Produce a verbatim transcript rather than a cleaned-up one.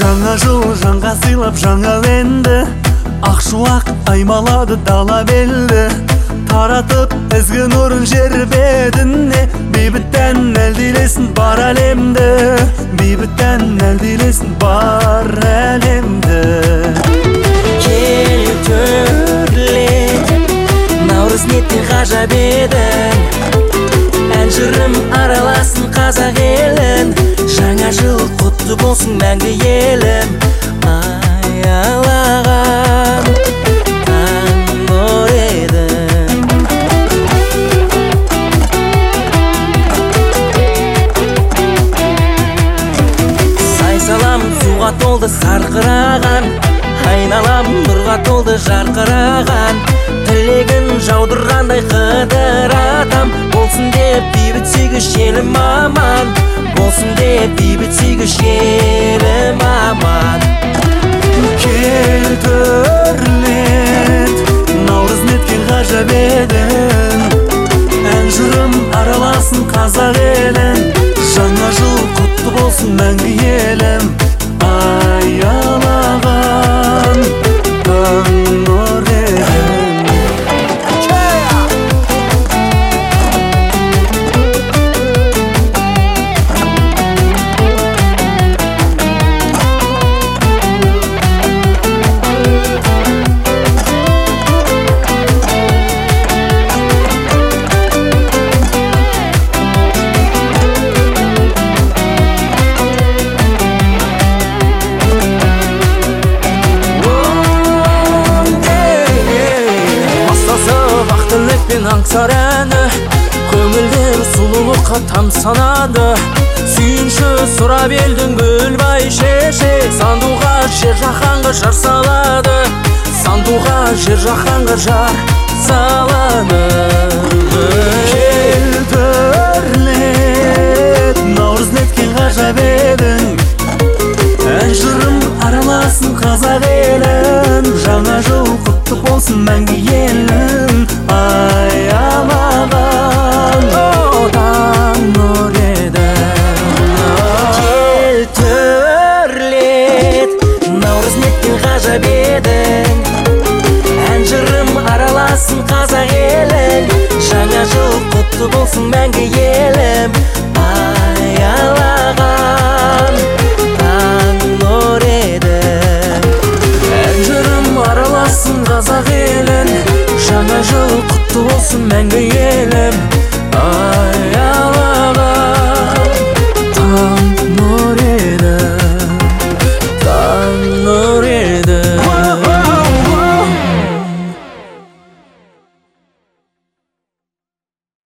Жаңа жыл жанға сыйлап жаңа енді, ақшуақ аймалады дала белді. Таратып ізгі нұрын жер бетіне, бейбіттен әлдилесін бар әлемді, бейбіттен әлдилесін бар әлемді. Кел төрлет, наурыз неткен ғажап едің, ән жырым араласын қазақ елін. Жаңа жыл құтты болсын мәңгі елім, аялаған таң нұр едің. Сайсалам суға толды сарқыраған, айналам нұрға толды жарқыраған. Тілегін жаудырғандай қыдыратам, болсын деп бейбіт сүйгіш елім аман, болсын деп бейбіт сүйгіш елім аман. Кел төрлет, наурыз неткен ғажап едің, ән жырым араласын қазақ елін. Жаңа жыл құтты болсын мәңгі елім, аялаған таң нұр едің. Аңсар әні көңілдер сұлулыққа тамсанады. Сүйінші сұрап елдің гүлбай шеше, сандуға жер жаһанға жар салады, сандуға жер жаһанға жар салады. Кел төрлет, наурыз неткен ғажап едің, ән жырым араласын қазақ елін. Жаңа жыл құтты болсын мәңгі елім, аялаған таң нұр едің. Кел төрлет, наурыз неткен ғажап едің, ән жырым араласын қазақ елін. Жаңа жыл құтты болсын мәңгі елім, ая